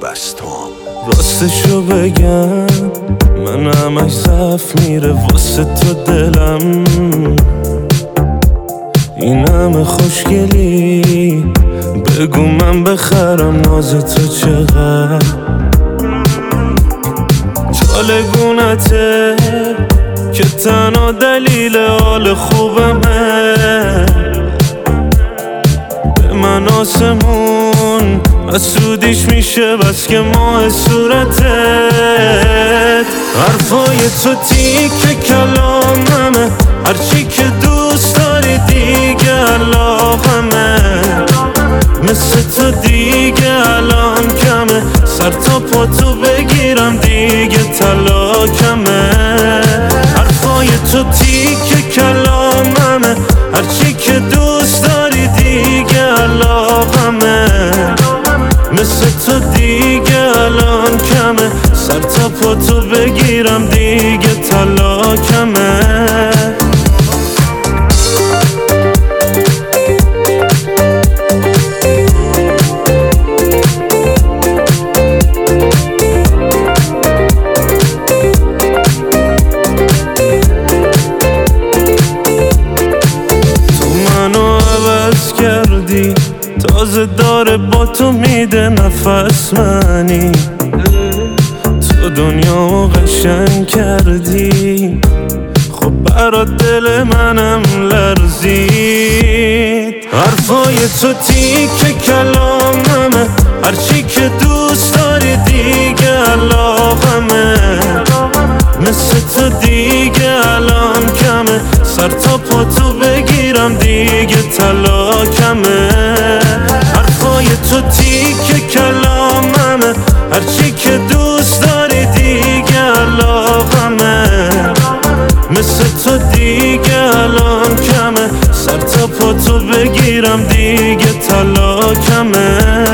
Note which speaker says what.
Speaker 1: بس تو هم
Speaker 2: راستشو بگم من همش ضعف میره واسه تو دلم، این همه خوشگلی بگو من بخرم ناز تو چقدر چالگونته که تنها دلیل حال خوبمه. به من آسمون حسودیش میشه بس که ماه صورتت. حرفای تو تیک کلاممه، هرچی که دوست داری دیگه علاقمه. مثل تو دیگه الان کمه، سر تا پا تو بگیرم دیگه طلاقمه. حرفای تو تیک کلاممه، هرچی که دوست داری دیگه علاقمه. مثل تو دیگه الان کمه، سر تا پا تو بگیرم دیگه طلاقمه. تازه داره با تو میده نفس منی، تو دنیا قشنگ کردی. خب برات دل منم لرزید. حرفای تو تیک کلاممه، هرچی که دوست داری دیگه علاقمه. مثل تو دیگه الان کمه، سر تا پا تو بگیرم دیگه طلاقمه. حرفای تو تیک کلاممه، هرچی که دوست داری دیگه علاقمه. مثل تو دیگه الان کمه، سر تا پا تو بگیرم دیگه طلاقمه.